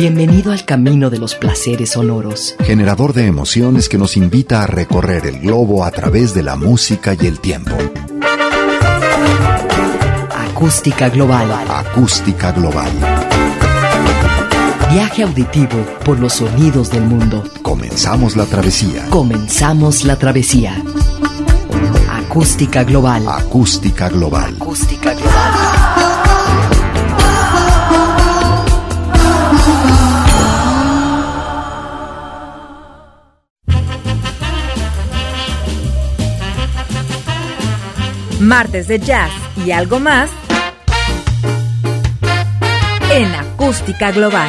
Bienvenido al camino de los placeres sonoros. Generador de emociones que nos invita a recorrer el globo a través de la música y el tiempo. Acústica Global. Acústica Global. Viaje auditivo por los sonidos del mundo. Comenzamos la travesía. Comenzamos la travesía. Acústica Global. Acústica Global. Acústica Global. Martes de jazz y algo más en Acústica Global.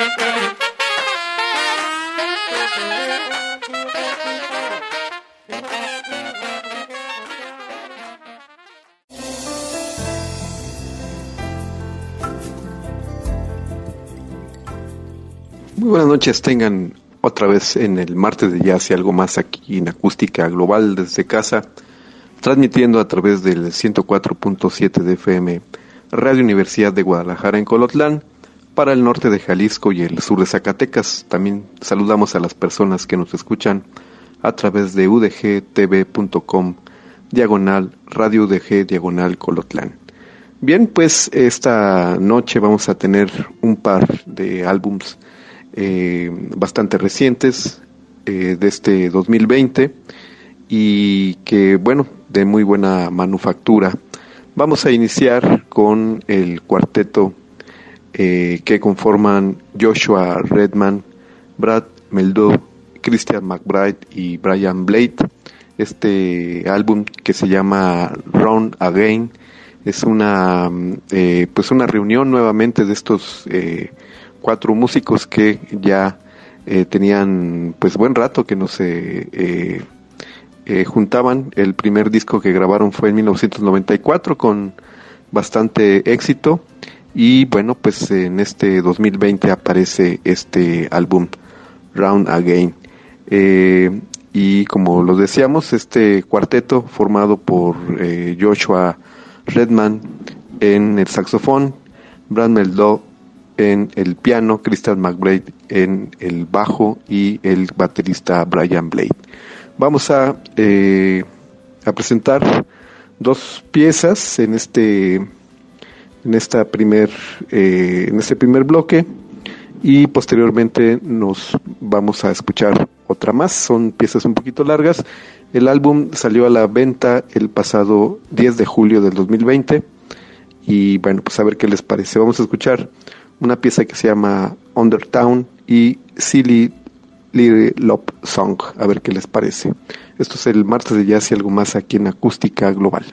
Muy buenas noches, tengan otra vez en el Martes de Jazz y algo más aquí en Acústica Global desde casa, transmitiendo a través del 104.7 de FM Radio Universidad de Guadalajara en Colotlán, para el norte de Jalisco y el sur de Zacatecas. También saludamos a las personas que nos escuchan a través de udgtv.com /Radio UDG Colotlán. Bien, pues esta noche vamos a tener un par de álbums bastante recientes de este 2020 y que, bueno, de muy buena manufactura. Vamos a iniciar con el cuarteto que conforman Joshua Redman, Brad Mehldau, Christian McBride y Brian Blade. Este álbum, que se llama Round Again, es una reunión nuevamente de estos cuatro músicos que ya tenían pues buen rato que no se juntaban. El primer disco que grabaron fue en 1994 con bastante éxito, y bueno, pues en este 2020 aparece este álbum Round Again, y como lo decíamos, este cuarteto formado por Joshua Redman en el saxofón, Brad Mehldau en el piano, Christian McBride en el bajo y el baterista Brian Blade. Vamos a presentar dos piezas en este primer bloque, y posteriormente nos vamos a escuchar otra más. Son piezas un poquito largas. El álbum salió a la venta el pasado 10 de julio del 2020, y bueno, pues a ver qué les parece. Vamos a escuchar una pieza que se llama Undertown y Silly Little Love Song, a ver qué les parece. Esto es el Martes de Jazz y algo más aquí en Acústica Global.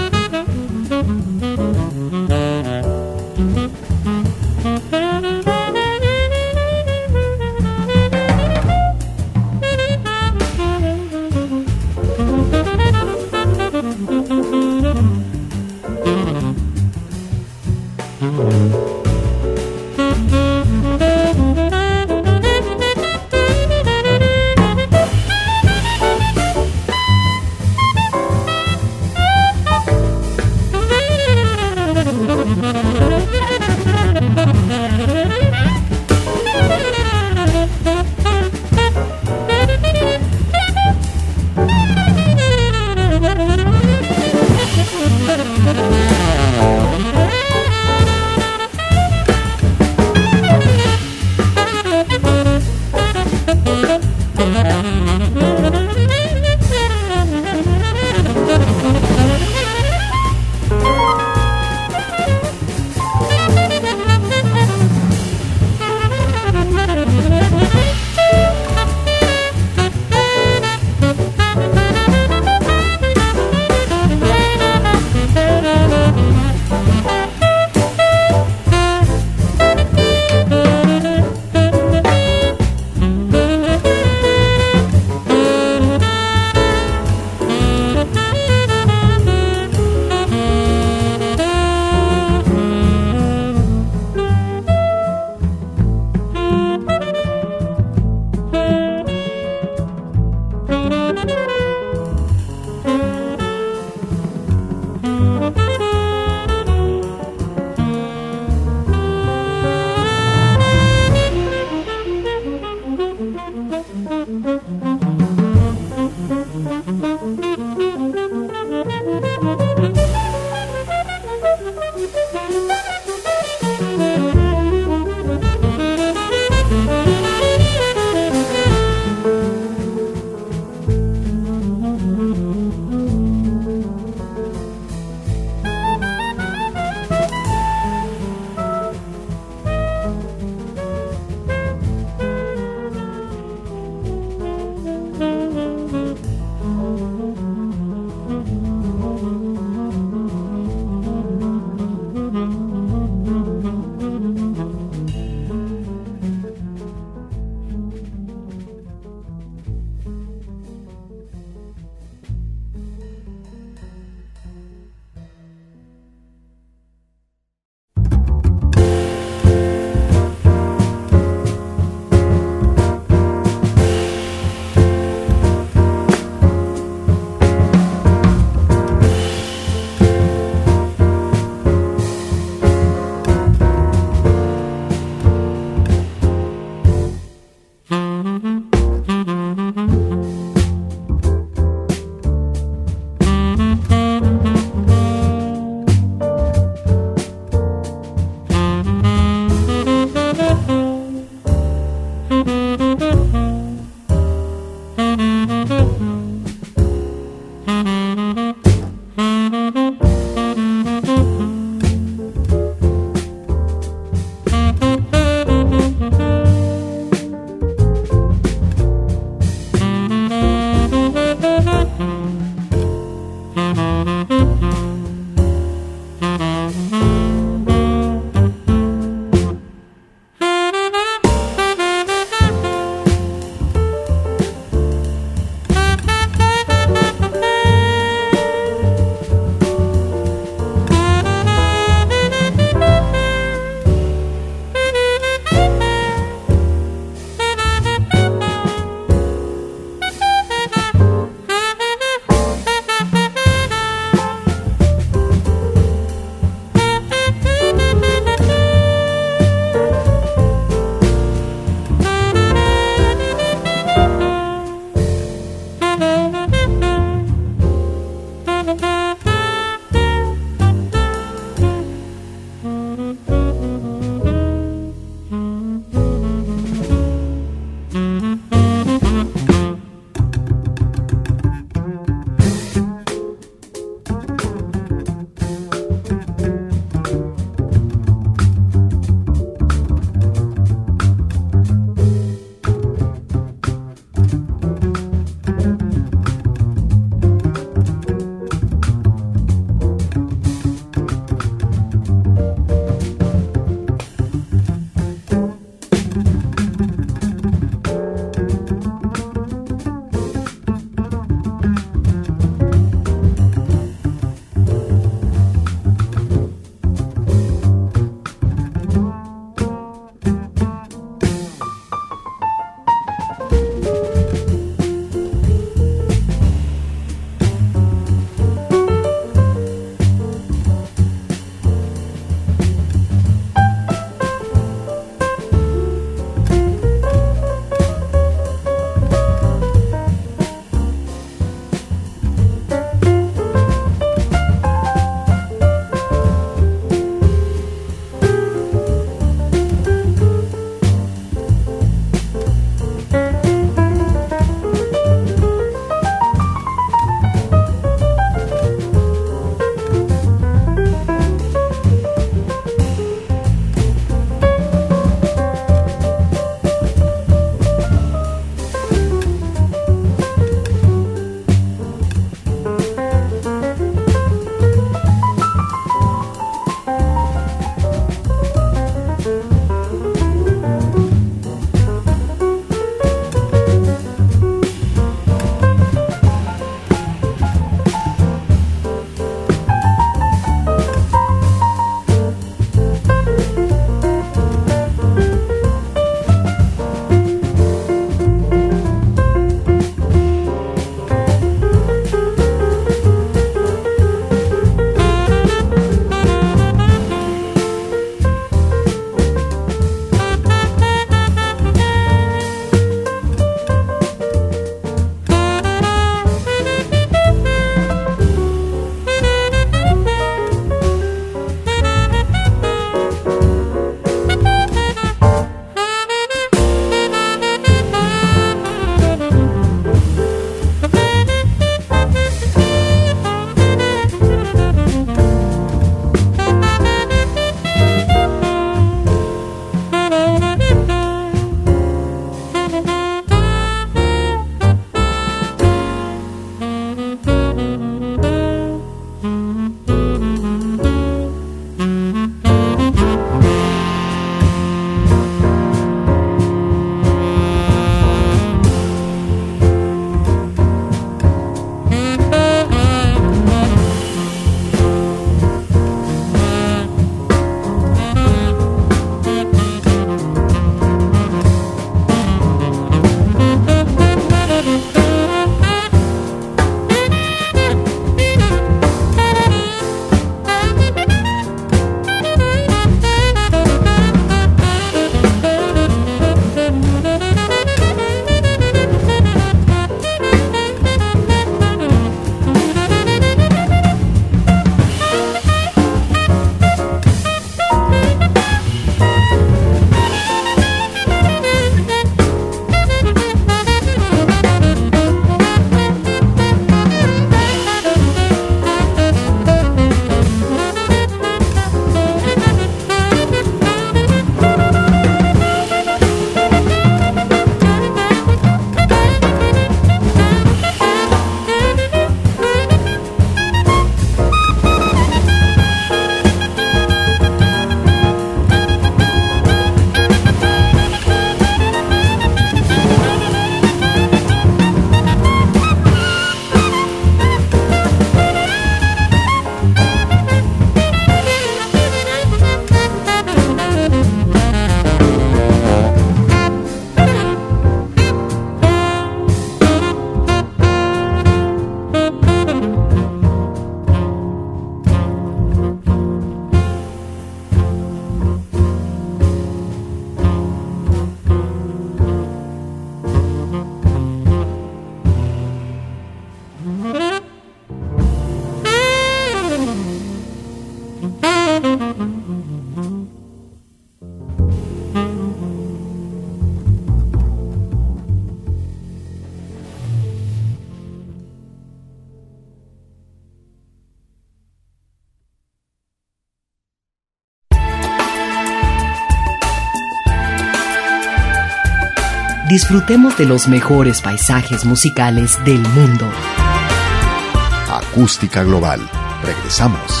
Disfrutemos de los mejores paisajes musicales del mundo. Acústica Global. Regresamos.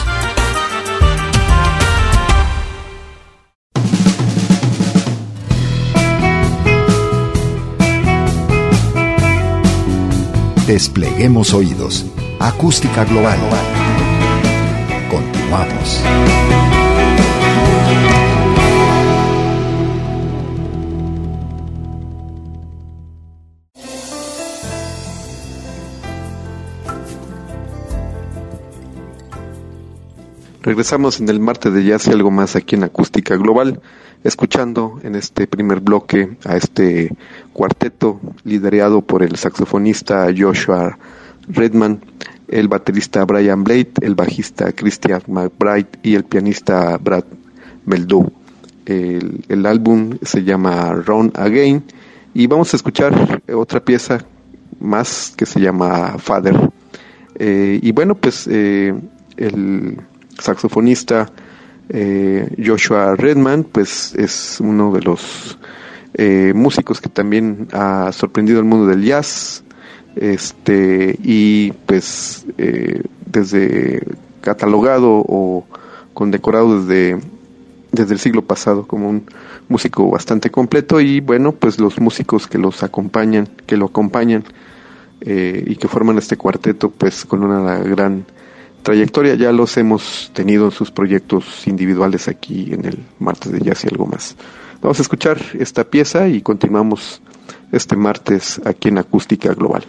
Despleguemos oídos. Acústica Global. Continuamos. Regresamos en el martes de jazz y algo más aquí en Acústica Global, escuchando en este primer bloque a este cuarteto liderado por el saxofonista Joshua Redman, el baterista Brian Blade, el bajista Christian McBride y el pianista Brad Meldau. El álbum se llama Run Again y vamos a escuchar otra pieza más que se llama Father. Y bueno, pues el saxofonista Joshua Redman pues es uno de los músicos que también ha sorprendido al mundo del jazz, y pues desde catalogado o condecorado desde el siglo pasado como un músico bastante completo. Y bueno, pues los músicos que lo acompañan y que forman este cuarteto pues con una gran trayectoria ya los hemos tenido en sus proyectos individuales aquí en el martes de jazz y algo más. Vamos a escuchar esta pieza y continuamos este martes aquí en Acústica Global.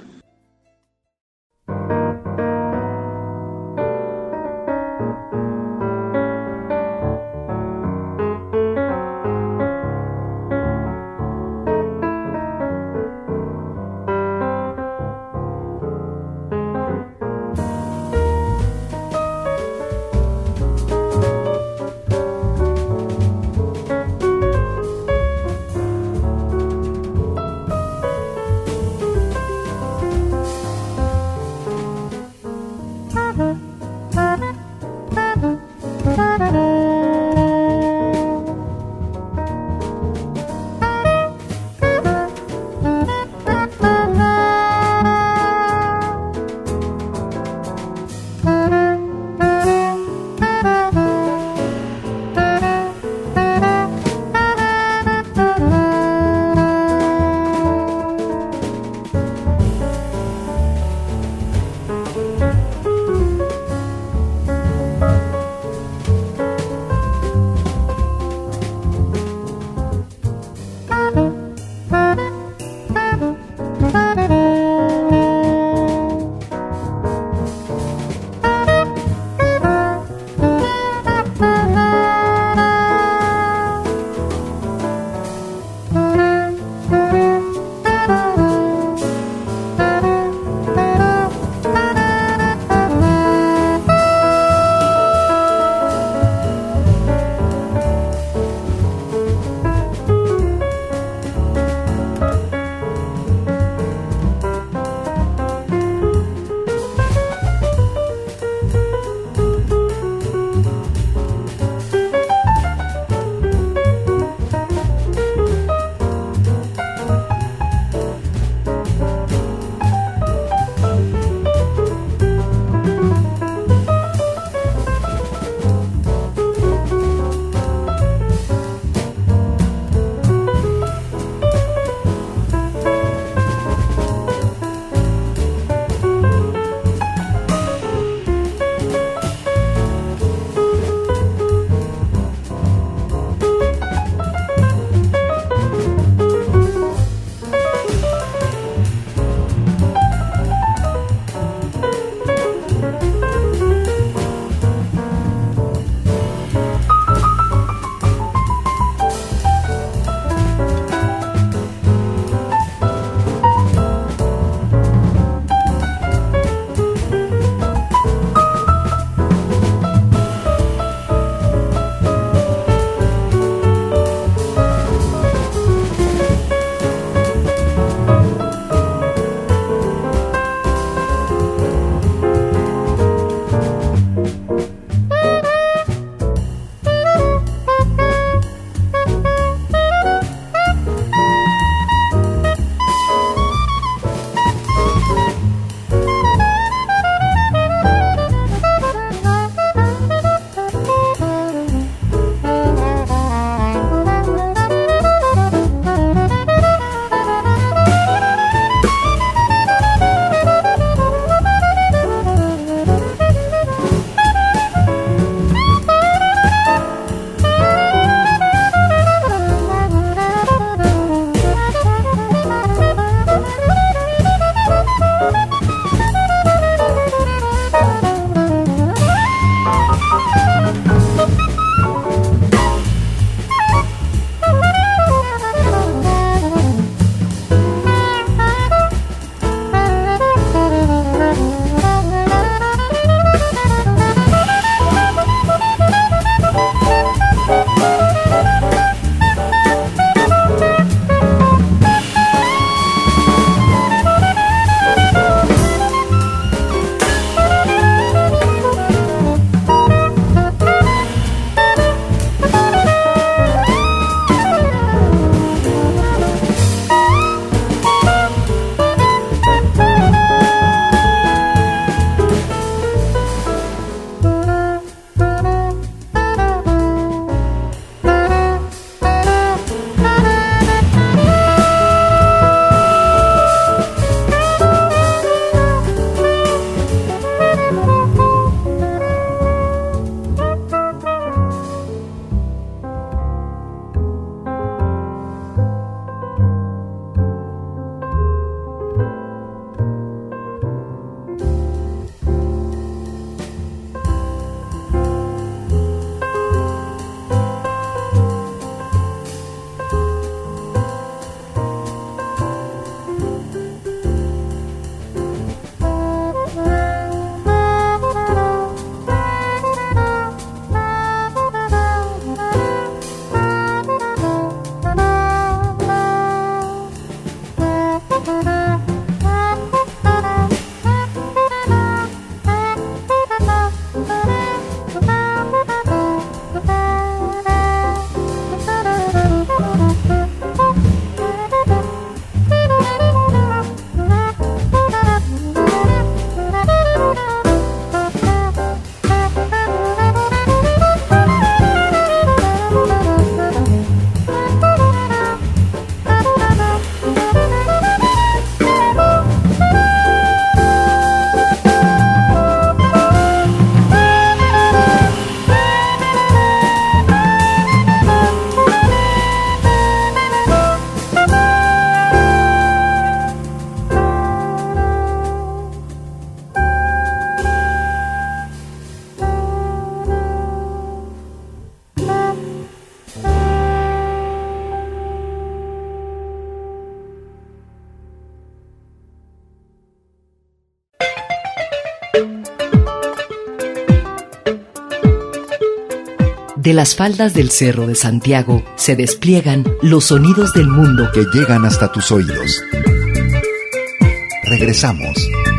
De las faldas del Cerro de Santiago se despliegan los sonidos del mundo que llegan hasta tus oídos. Regresamos.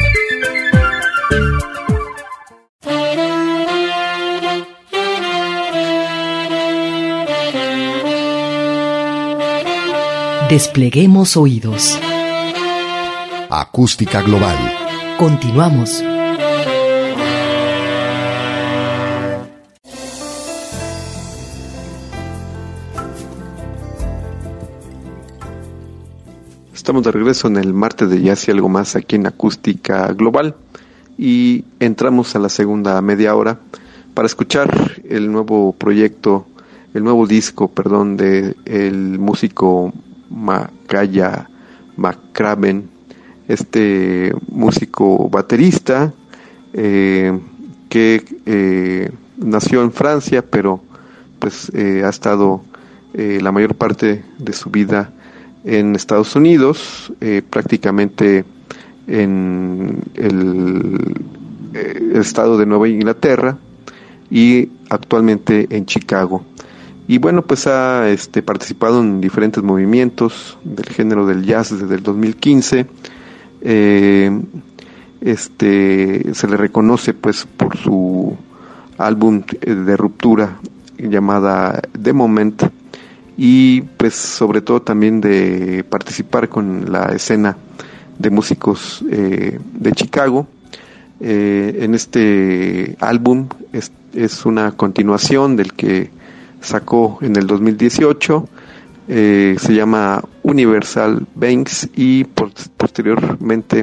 Despleguemos oídos. Acústica Global. Continuamos. Estamos de regreso en el martes de Jazz y algo más aquí en Acústica Global y entramos a la segunda media hora para escuchar el nuevo disco de el músico Makaya McCraven, este músico baterista que nació en Francia, pero pues ha estado la mayor parte de su vida en Estados Unidos, prácticamente en el estado de Nueva Inglaterra y actualmente en Chicago. Y bueno, pues ha participado en diferentes movimientos del género del jazz desde el 2015. Se le reconoce pues por su álbum de ruptura llamada The Moment, y pues sobre todo también de participar con la escena de músicos de Chicago. En este álbum es una continuación del que sacó en el 2018, se llama Universal Banks, y posteriormente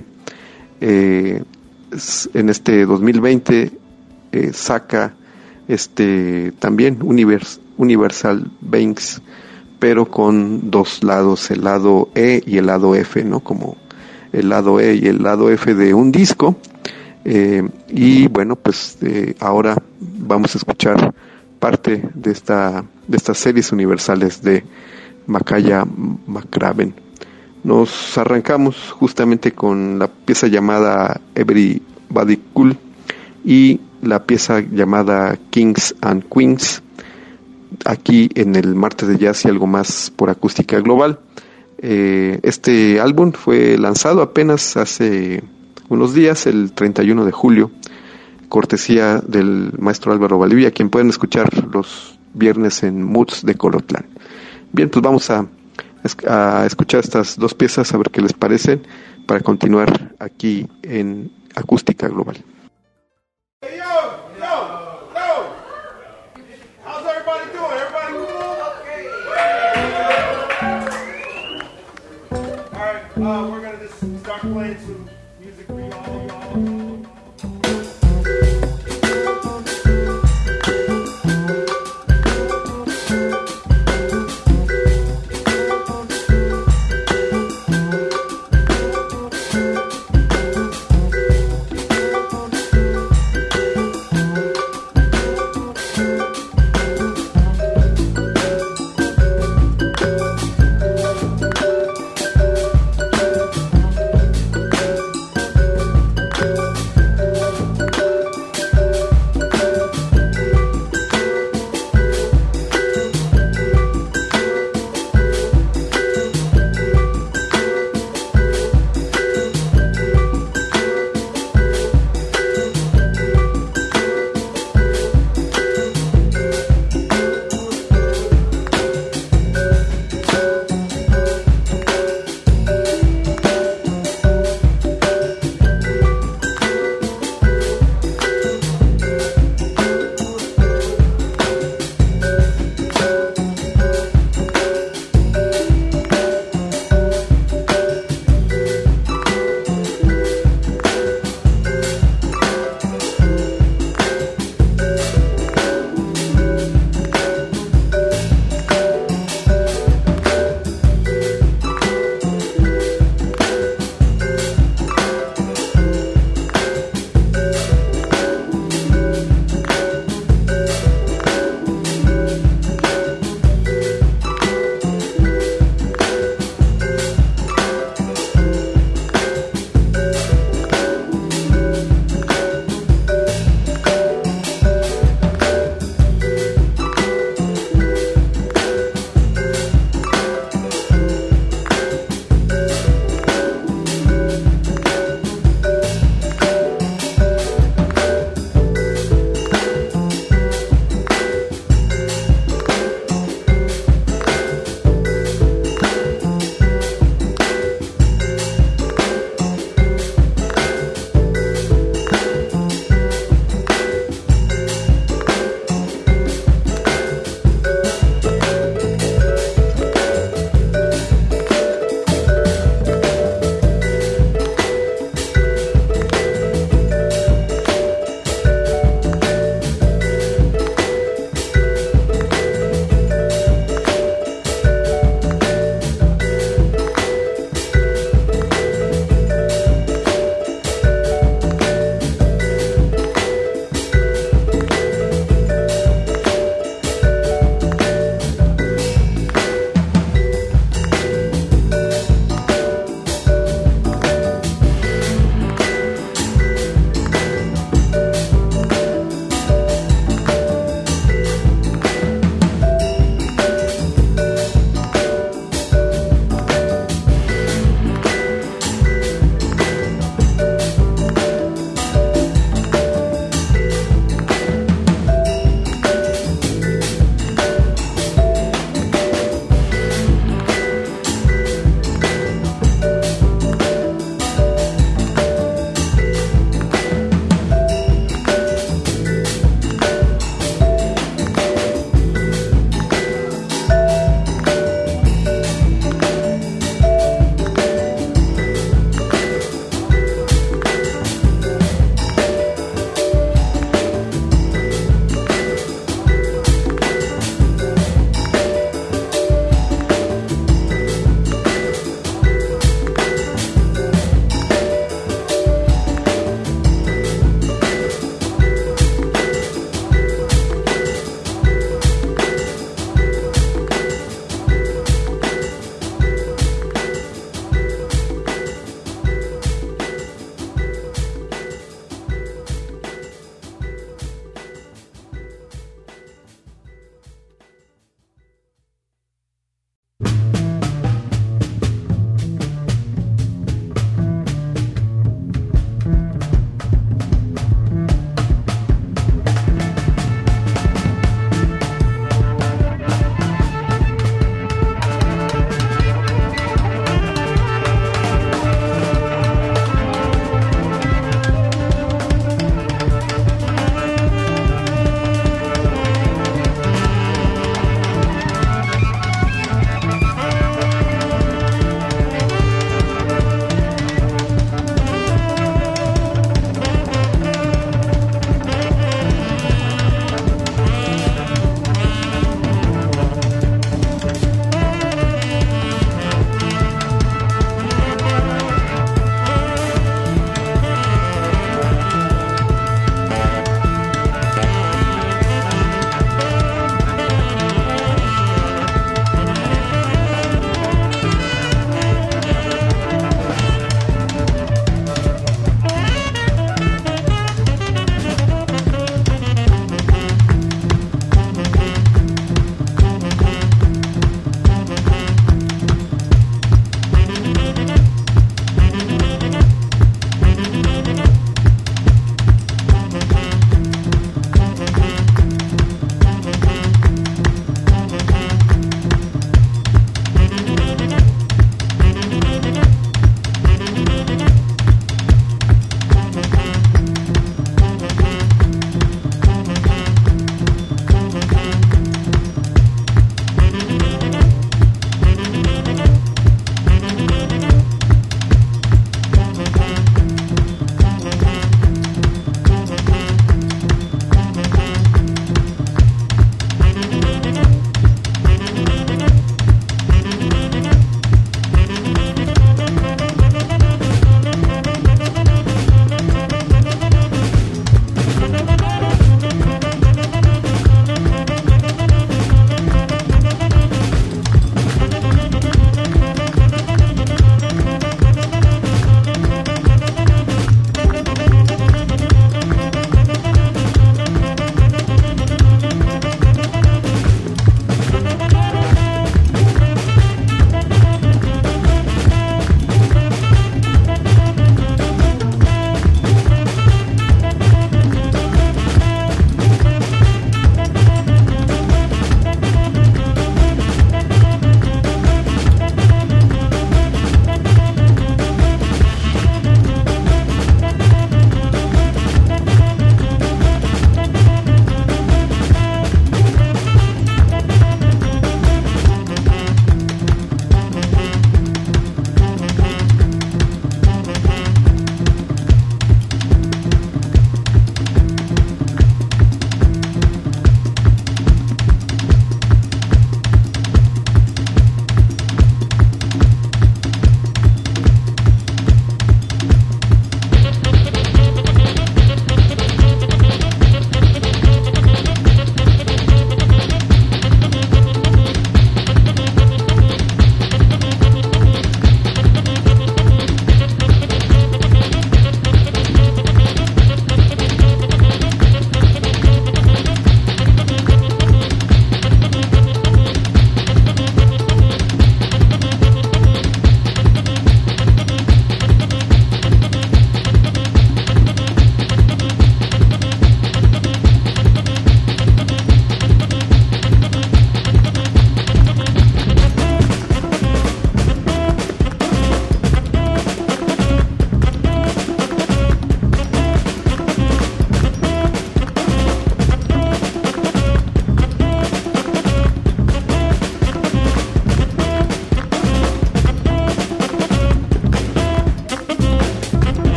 en este 2020 saca también Universal Banks, pero con dos lados, el lado E y el lado F, ¿no? Como el lado E y el lado F de un disco. Y bueno, pues ahora vamos a escuchar parte de estas series universales de Makaya McCraven. Nos arrancamos justamente con la pieza llamada Everybody Cool y la pieza llamada Kings and Queens, aquí en el martes de jazz y algo más por Acústica Global. Este álbum fue lanzado apenas hace unos días, el 31 de julio, cortesía del maestro Álvaro Valdivia, quien pueden escuchar los viernes en Moods de Colotlán. Bien, pues vamos a escuchar estas dos piezas, a ver qué les parecen, para continuar aquí en Acústica Global. We're gonna just start playing some music for y'all.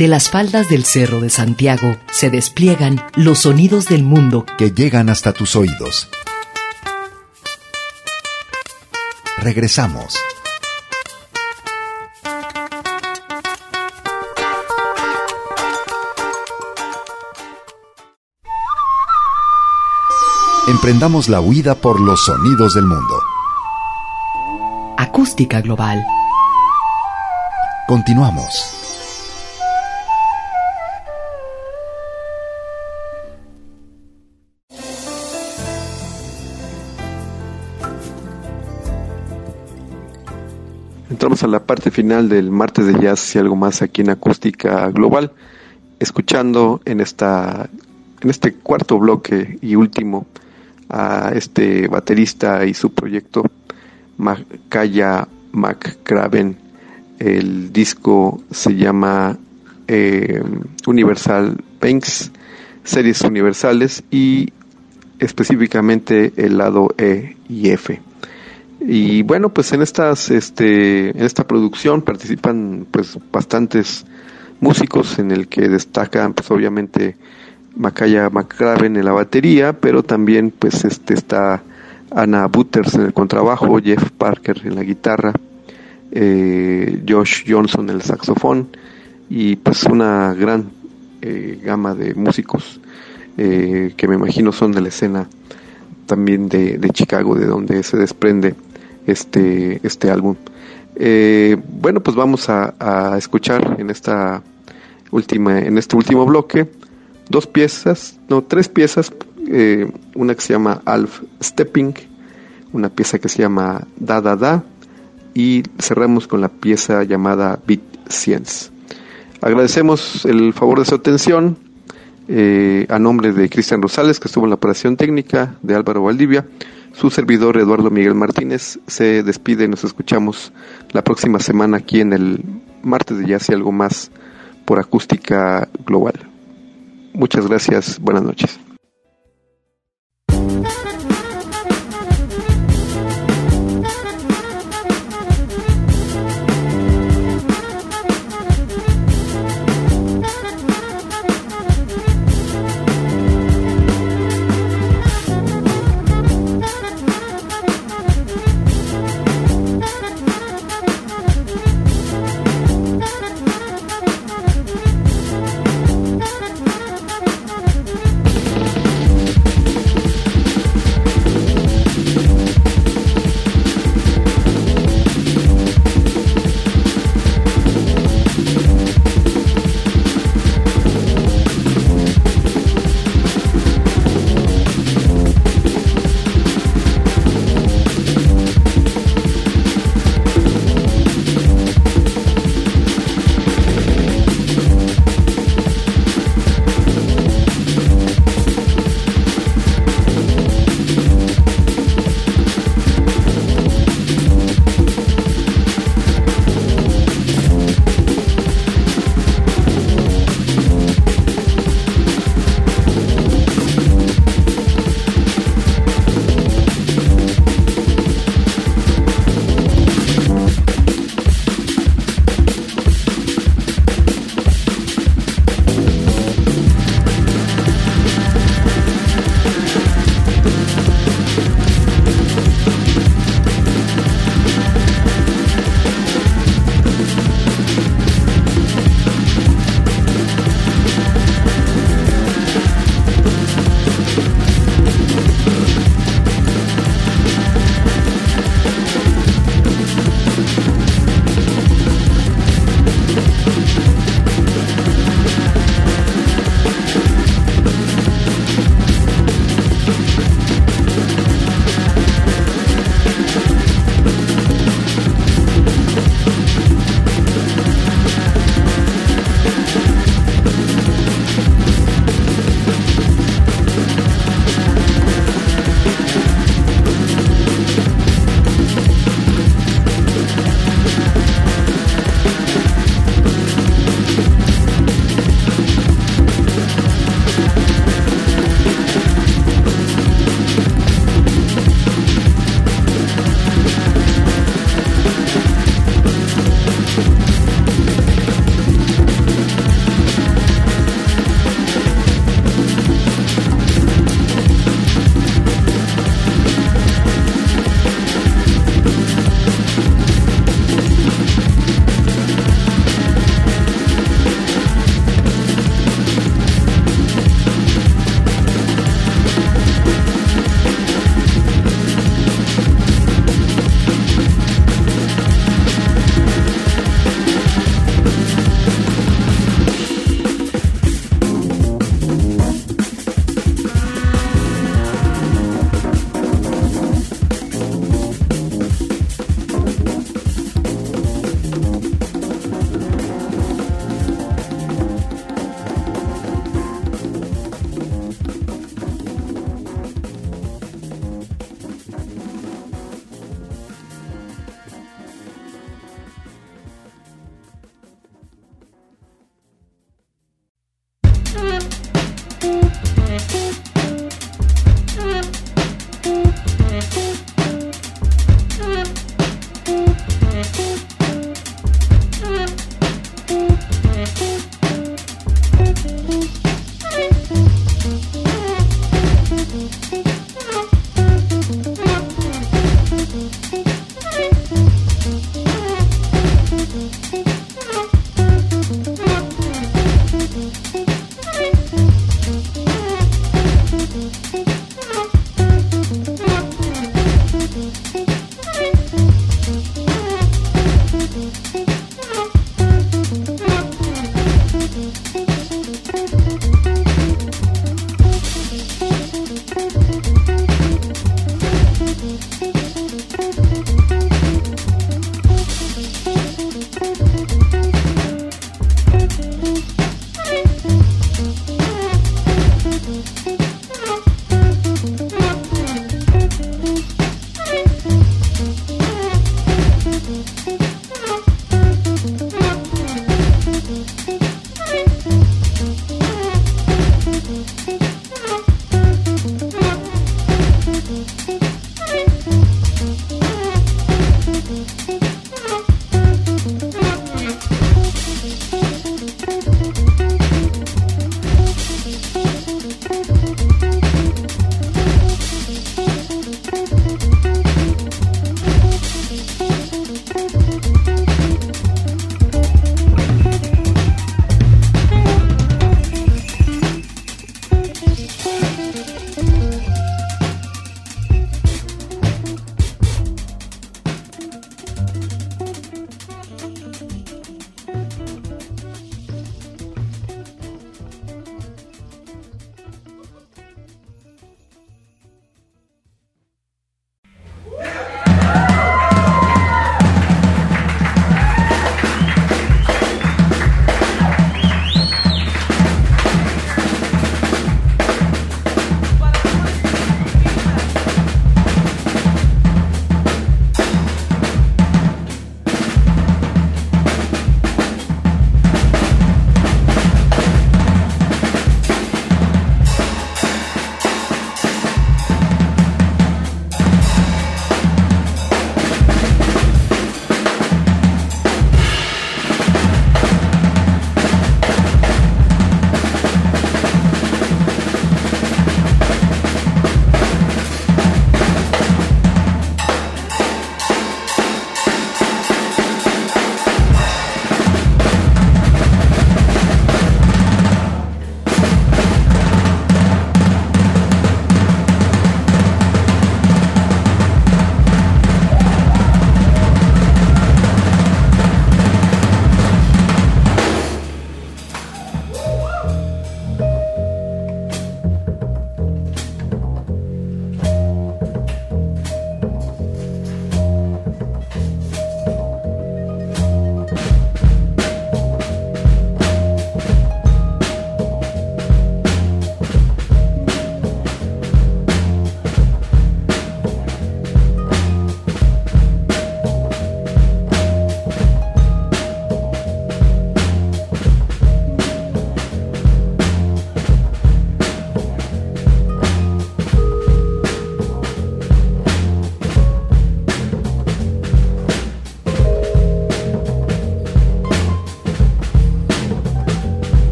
De las faldas del Cerro de Santiago se despliegan los sonidos del mundo que llegan hasta tus oídos. Regresamos. Emprendamos la huida por los sonidos del mundo. Acústica Global. Continuamos. Entramos a la parte final del martes de jazz y algo más aquí en Acústica Global, escuchando en este cuarto bloque y último a este baterista y su proyecto Makaya McCraven. El disco se llama Universal Banks, series universales, y específicamente el lado E y F. Y bueno, pues en esta producción participan pues bastantes músicos, en el que destacan pues obviamente Makaya McCraven en la batería, pero también pues está Anna Butters en el contrabajo, Jeff Parker en la guitarra, Josh Johnson en el saxofón, y pues una gran gama de músicos que me imagino son de la escena también de Chicago, de donde se desprende este álbum. Bueno, pues vamos a escuchar en este último bloque tres piezas, una que se llama Alf Stepping, una pieza que se llama Da Da Da, y cerramos con la pieza llamada Beat Science. Agradecemos el favor de su atención, a nombre de Cristian Rosales, que estuvo en la operación técnica, de Álvaro Valdivia. Su servidor Eduardo Miguel Martínez se despide y nos escuchamos la próxima semana aquí en el martes de jazz y algo más por Acústica Global. Muchas gracias, buenas noches.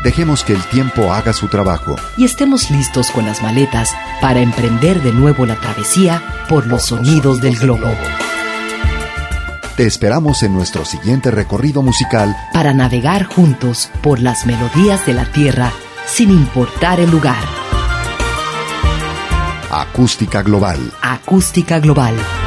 Dejemos que el tiempo haga su trabajo. Y estemos listos con las maletas para emprender de nuevo la travesía por los sonidos del globo. Te esperamos en nuestro siguiente recorrido musical Para navegar juntos por las melodías de la tierra sin importar el lugar. Acústica Global. Acústica Global.